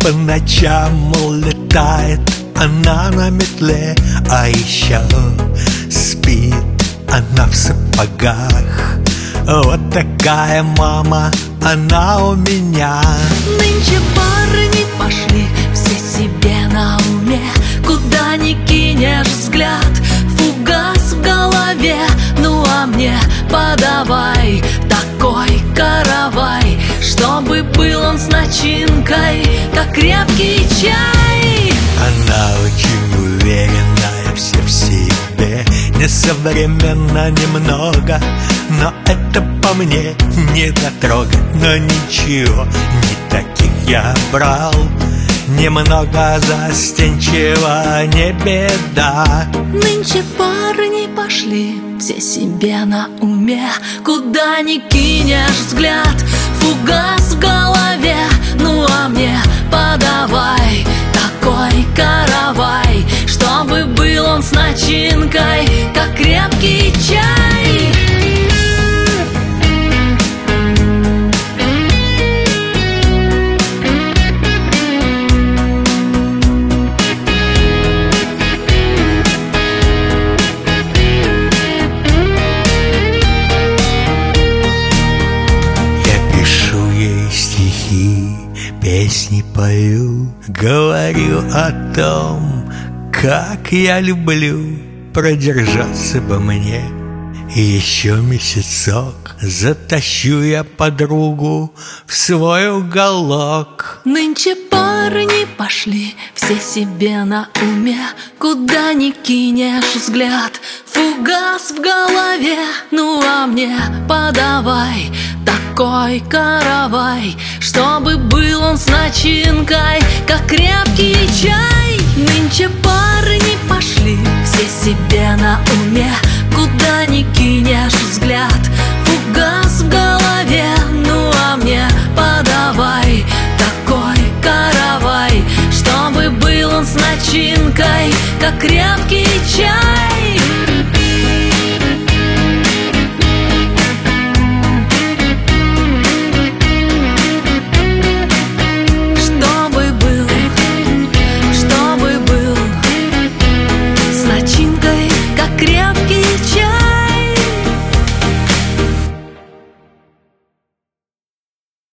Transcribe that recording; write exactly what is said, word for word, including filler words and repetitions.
По ночам улетает она на метле, а еще спит она в сапогах. Вот такая мама, она у меня. Нынче парни пошли все себе на уме. Куда ни кинешь взгляд, фугас в голове. Ну а мне подавай такой каравай, чтобы был он с начинкой, как крепкий чай. Она очень уверенная, все в себе, несовременно немного, но это по мне недотрога. Но ничего, не таких я брал, немного застенчиво, не беда. Нынче парни пошли все себе на уме. Куда ни кинешь взгляд, фугас в голове. Ну а мне подавай такой каравай, чтобы был он с начинкой, как крепкий чай. Песни пою, говорю о том, как я люблю. Продержаться бы мне еще месяцок, затащу я подругу в свой уголок. Нынче парни пошли все себе на уме. Куда ни кинешь взгляд, фугас в голове. Ну а мне подавай такой каравай, чтобы был он с начинкой, как крепкий чай. Нынче парни пошли все себе на уме. Куда ни кинешь взгляд, фугас в голове. Ну а мне подавай такой каравай, чтобы был он с начинкой, как крепкий чай.